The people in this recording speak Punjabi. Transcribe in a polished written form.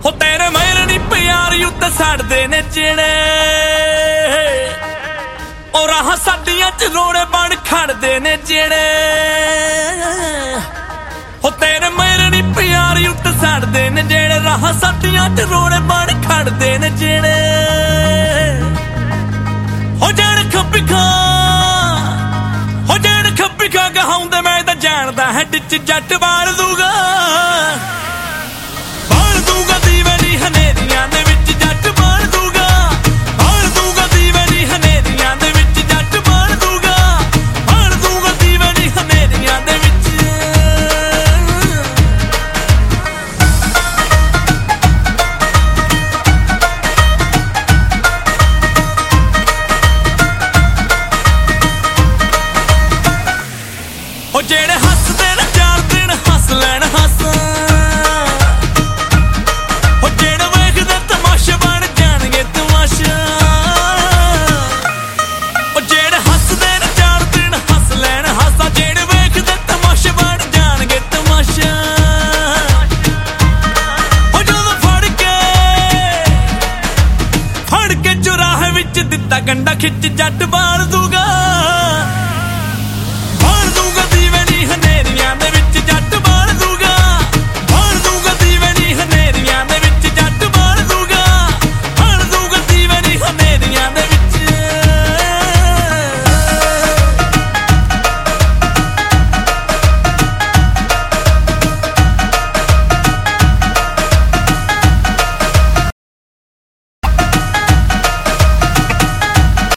ਹੋ ਤੇਰੇ ਮਹਿਰ ਨੀ ਪਿਆਰ ਉੱਤੇ ਸੜਦੇ ਨੇ ਜਿਹੜੇ ਉਹ ਰਾਹਾਂ ਸਾਡੀਆਂ ਚ ਰੋੜੇ ਬਣ ਖੜਦੇ ਨੇ ਜਿਹੜੇ ਹੋ ਤੇਰੇ ਮਹਿਰ ਨੀ ਪਿਆਰ ਉੱਤੇ ਸੜਦੇ ਨੇ ਜਿਹੜੇ ਰਾਹਾਂ ਸਾਡੀਆਂ ਚ ਰੋੜੇ ਬਣ ਖੜਦੇ ਨੇ ਜਿਹੜੇ ਹੋ ਜਣ ਖੱਬੀ ਖਾ ਗਹਾਉਂਦੇ ਮੈਂ ਤਾਂ ਜਾਣਦਾ ਹੈਡ ਚ ਜੱਟ ਵਾਲ ਦੂਗਾ